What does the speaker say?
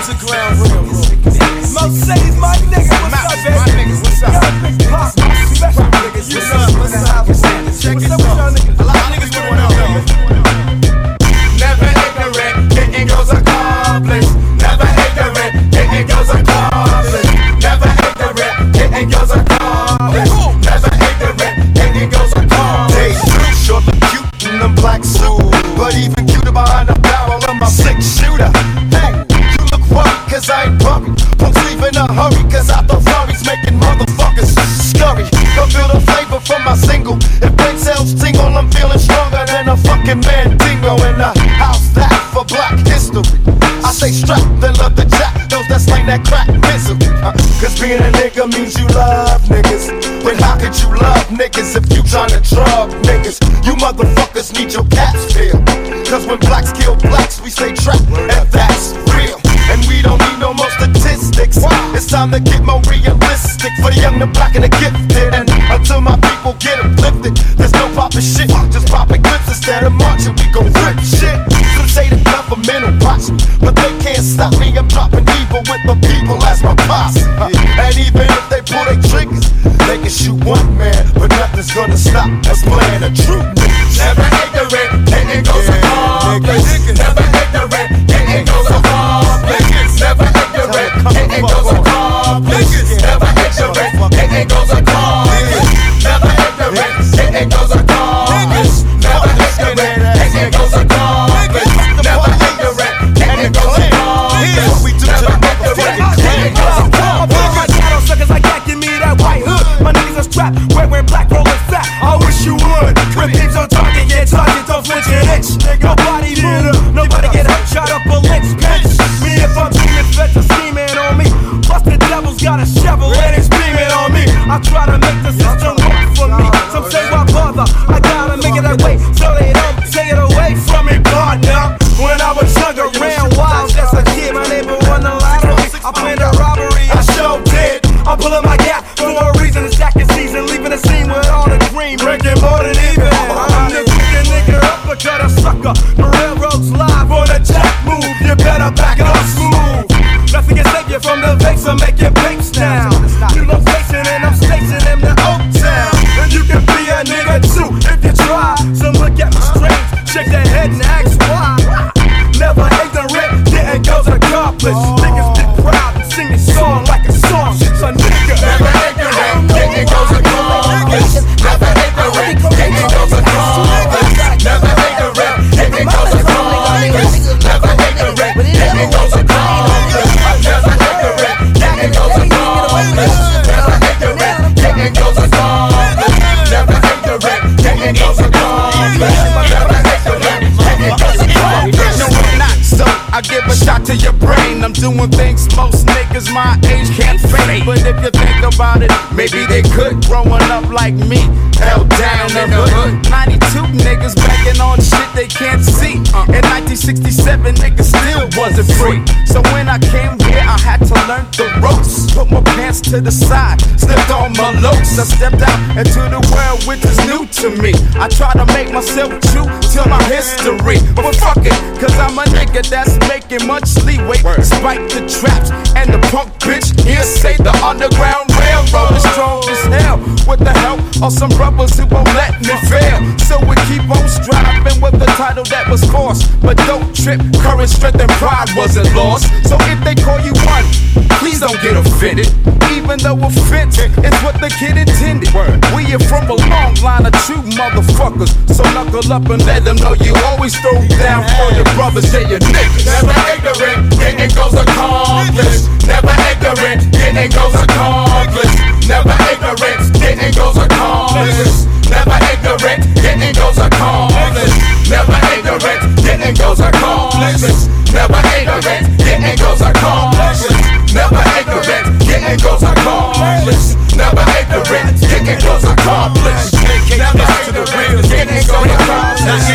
Underground Railroad. Mercedes, my nigga, what's up, baby? My nigga, what's up? Young Big Pop, special nigga, you know what's up. Check What's it up with y'all out. niggas? A lot of niggas wanna know. Never ignorant, getting goals accomplished. Never ignorant, getting goals accomplished. Never ignorant, getting goals accomplished. Never ignorant, getting goals accomplished. They sure look cute in them black suit, but even cuter behind the barrel of my 6-shooter. Hey, you look worried cause I ain't buried. Punks leave in a hurry cause I thought Ferrari's making motherfuckers scurry. Don't feel the flavor from my single. If brain cells tingle, I'm feeling stronger than a fucking Mandingo. And how's that for black history? I say strap, then love the jack. Those that slang that crack misery. Cause being a nigga means you love niggas. But how could you love niggas if you tryna drug niggas? You motherfuckers need your caps filled. Cause when blacks kill blacks, we stay trapped, and that's real. And we don't need no more statistics. It's time to get more realistic for the young, the black, and the gifted. And until my people get uplifted, there's no poppin' shit, just poppin' clips instead of marching. We gon' rip shit. Some say the government will watch me, but they can't stop me. I'm dropping evil with the people as my posse. And even if they pull their triggers, they can shoot one man, but nothing's gonna stop us playing a true nigga. Never ignorant, getting goals accomplished. Never ignorant, getting goals accomplished. Never ignorant, getting goals accomplished. Never ignorant, getting goals accomplished. Never ignorant, getting goals accomplished. Never ignorant, getting goals accomplished. Never ignorant, getting goals accomplished. What we do to the motherfucking getting goals accomplished. Shadow suckers like that, give me that white hood. My niggas are strapped, wearing black, rolling fat. I wish you would. With beams on target, get target, don't flinch an inch. Nobody move, nobody get hurt, shot up a lynch bench. Me if I'm dreaming, feds are scheming on me. Plus the devil's got a shovel and it's beaming on me. I try to make the system work for me. Some say why bother, I gotta make it that way, so they don't take it away from me, partner. When I was younger, ran wild as a kid. My neighbor won the lottery. I planned a robbery, I sure did. I'm pulling my gap for a reason. It's second season, leaving the scene with all the green, breaking more than even. I'm the wicked nigga uppercut a sucker. The railroad's live on a jack move. You better back it up smooth. Nothing can save you from the vapes or make your papes down. New location and I'm stationing in the Oak Town. And you can be a nigga too if you try. Some look at me strange, shake their head and ask why. Never ignorant, getting goals accomplished. Niggas get proud and sing this song like a song. So nigga, Never ignorant, getting goals accomplished. Never ignorant, getting goals accomplished. Never ignorant, getting goals accomplished. Never ignorant, getting goals accomplished. Never ignorant, getting goals accomplished. Never ignorant, getting goals accomplished. Never ignorant, getting goals accomplished. Never ignorant, getting goals accomplished. No, I'm not, so I give a shot to your brain. I'm doing things most niggas my age can't fake. But if you think about it, maybe they could. Growing up like me, held down in the hood. 92 niggas backing on shit they can't see. In 1967, niggas still wasn't free. So when I came here, I had to learn the ropes. Put my pants to the side, slipped on my locs. I stepped out into the world which is new to me. I try to make myself true to my history. But fuck it, cause I'm a nigga that's making much leeway. Despite the traps and the punk bitch here say the Underground Railroad is strong as hell. With the help of some brothers who won't let me fail. So we keep on striving with the title that was forced. But don't trip, courage, strength, and pride wasn't lost. So if they call you one, please don't get offended. Even though offense is what the kid intended. We are from a long line of true motherfuckers. So knuckle up and let them know you always throw down for your brothers and your niggas. Never ignorant, getting goals accomplished. Never ignorant, getting goals accomplished. Never ignorant, getting goals accomplished. Never ignorant, getting goals accomplished. Never ignorant, getting goals accomplished. Never ignorant, getting goals accomplished. Never ignorant, getting goals accomplished. Never ignorant, getting goals accomplished. Never ignorant, getting goals accomplished.